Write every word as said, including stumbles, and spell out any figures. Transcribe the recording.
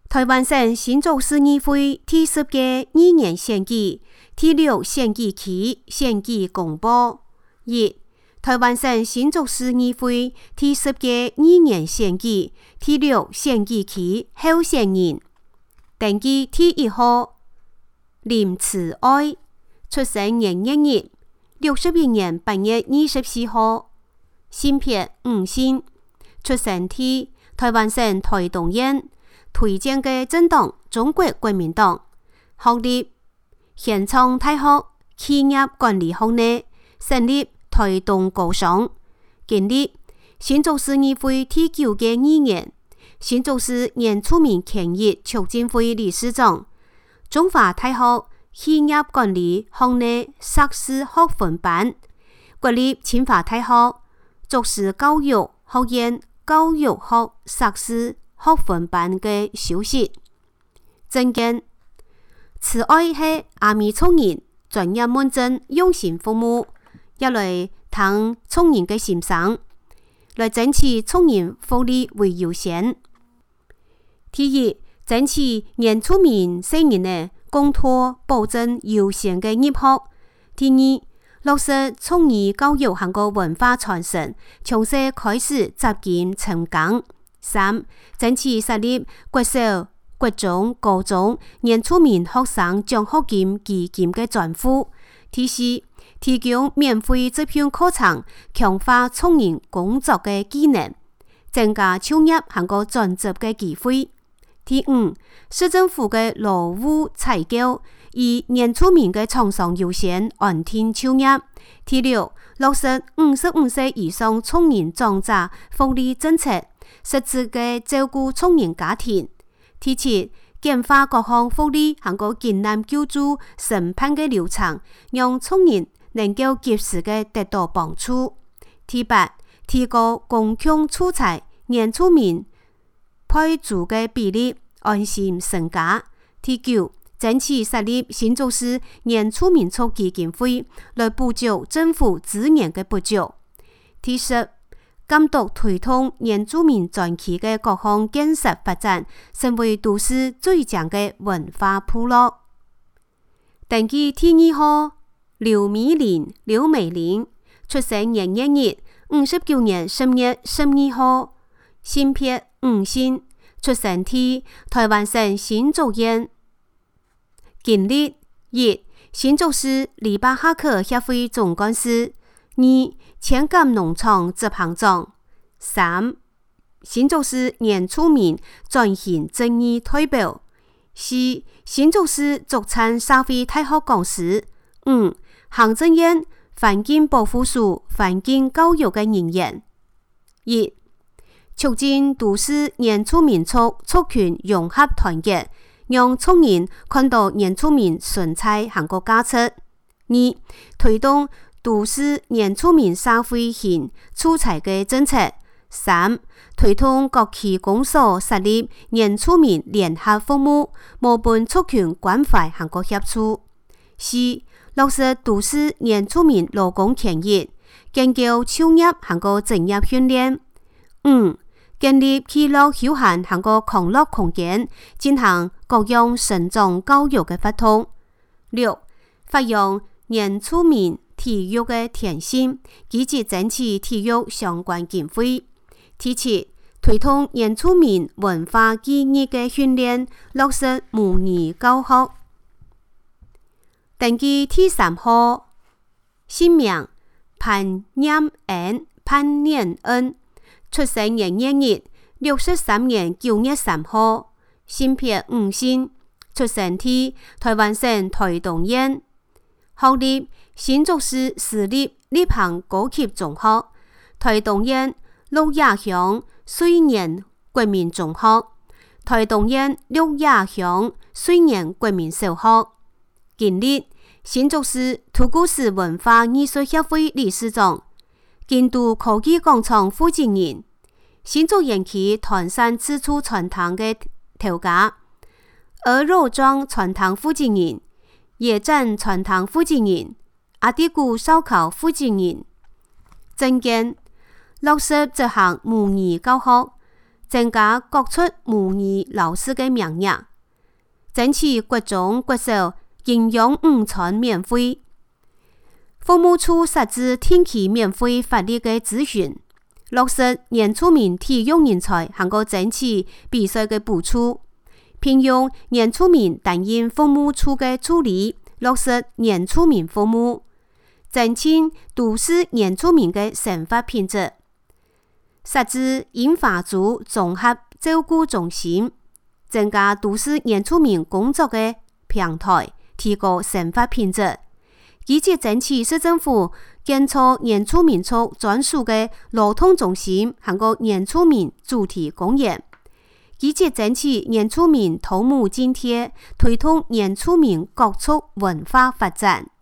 台湾省新竹市议会第十届二年选举第六选举期选举公布。一、台湾省新竹市议会第十届二年选举第六选举期候选人：登记第一號林慈愛，出生年一日，六十一年八月二十四號，性別五姓，出生地台灣省台東縣。推薦嘅政黨中國國民黨，學歷現創大學企業管理學呢，成立台東高商，經歷新竹市議會第九屆二年，新竹市原住民權益促進會理事長，中華大學企業管理學呢碩士學分班，國立清華大學族史教育學院教育學碩士學分班嘅修士。政見：慈愛係阿美族人，專業門診，用心服務，一來談族人嘅心聲，來爭取族人福利為優先。第二，爭取原住民成員嘅公托保證優先嘅入學。第二，落實族語教育和個文化傳承，從細開始扎根成功。三、爭取設立國小、國中、高中原住民學生獎學金基金嘅專戶。第四，提供免費這篇課程，強化族人工作嘅技能，增加就業和個轉職嘅機會。第五，市政府嘅勞務採購以原住民嘅廠商優先，安定就業。第六，落實五十五歲以上族人長者福利政策，實質嘅照顧族人家庭。第七，簡化各項福利和個艱難救助審判嘅流程，讓族人能夠及時嘅得到幫助。第八，提高公共儲財原住民配租嘅比例，安心成家。第九，爭取設立新竹市原住民族基金會，來補救政府資源嘅不足。第十，監督推動原住民專區嘅各項建設發展，成為都市最強嘅文化部落。登記第二號劉美玲，劉美玲，出生年一日，五十九年十月十二號，性別五姓，出生地台灣省新竹縣。經歷：一、新竹市黎巴哈克協會總幹事；二、千甘農場執行長；三、新竹市原住民轉型正義代表；四、新竹市竹產社會大學講師；五、行政院環境保護署環境教育嘅人員。一、促進都市原住民族族群融合團結，讓族人看到原住民存在和個價值。二、推動都市原住民社會性出彩嘅政策。三、推動各區公所設立原住民聯合服務，模本族群關懷和個協助。四、落實都市原住民勞工權益，研究就業和個職業訓練。五、建立娛樂休閒和個康樂空間，進行各樣生長教育嘅活動。六、發揚原住民體育嘅天性，積極爭取體育相關經費。第七，推動原住民文化技藝嘅訓練，落實母語教學。登記第三號，姓名潘念恩，潘念恩，出生年一日，六十三年九月三號，性別五姓，出生地台灣省台東縣，學歷新竹市私立立行高級中學，台東縣鹿野鄉水年國民中學，台東縣鹿野鄉水年國民小學。經歷新竹市圖故事文化藝術協會理事長，京都科技廣場負責人，新竹園區團山自助傳堂嘅頭家，鵝肉莊傳堂負責人，野戰傳堂負責人，阿迪古燒烤負責人。政見落實執行母語教學， 增加各出母语老师的名额，争取各种各小营养午餐免费。服务处设置定期免费法律的咨询，落实原住民体育人才和个争取比赛的补助，聘用原住民担任服务处的助理，落实原住民服务，增进都市原住民的生活品质。设置银发族综合照顾中心，增加都市原住民工作的平台，提高生活品质。积极争取市政府建造原住民族专属的劳动中心和个原住民主题公园。积极争取原住民头目津贴，推动原住民各族文化发展。